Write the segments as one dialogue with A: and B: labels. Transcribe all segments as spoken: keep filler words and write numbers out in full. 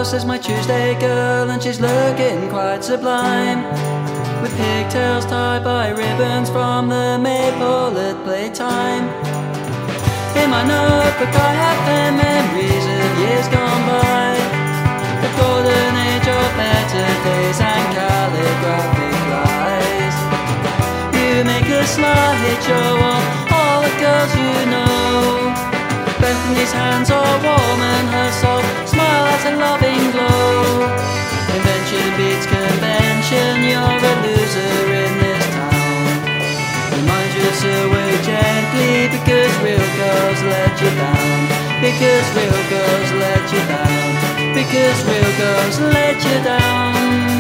A: house is my Tuesday girl, and she's looking quite sublime, with pigtails tied by ribbons from the maple at playtime. In my notebook I have pen memories of years gone by, the golden age of better days and calligraphic lies. You make a slideshow of all the girls you know. Bethany's hands are warm and her soul smile has a loving glow. Invention beats convention, you're a loser in this town. Remind yourself way gently, because real girls let you down. Because real girls let you down. Because real girls let you down.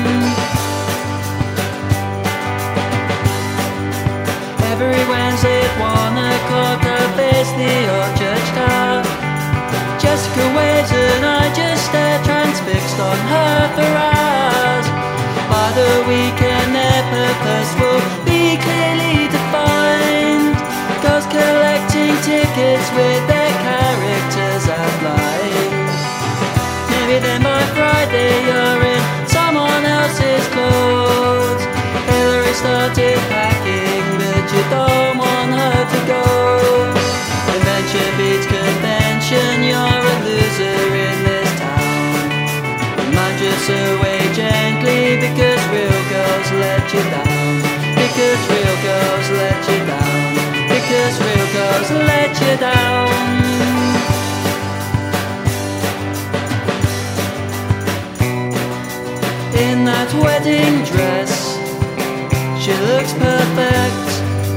A: Every Wednesday at one o'clock I face the old church tower. Jessica waves and I just stare transfixed on her for hours. By the weekend their purpose will be clearly defined, 'cause collecting tickets with their characters outlined. Maybe then by Friday you're in someone else's clothes. Hillary started packing, but you don't want her to go. Invention beats convention, you're a loser in this town. Remind yourself way gently, because real girls let you down. Because real girls let you down. Because real girls let you down. In that wedding dress, she looks perfect.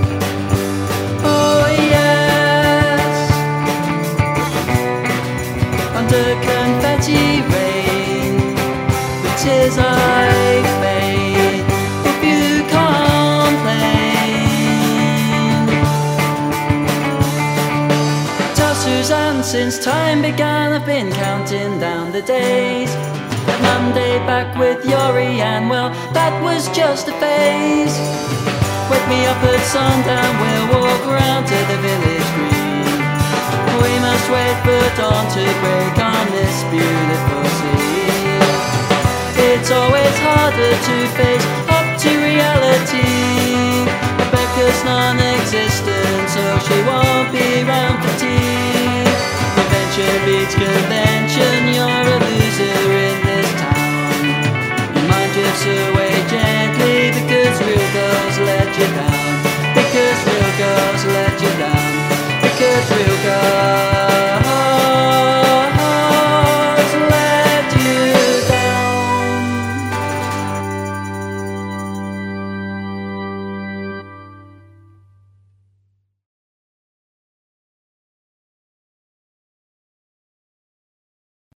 A: Oh yes. Under confetti rain, the tears I fade if you complain. Tell Suzanne since time began I've been counting down the days. That Monday back with Yori, and well, that was just a phase. Wake me up at sundown, we'll walk around to the village green. We must wait for dawn to break on this beautiful sea. It's always harder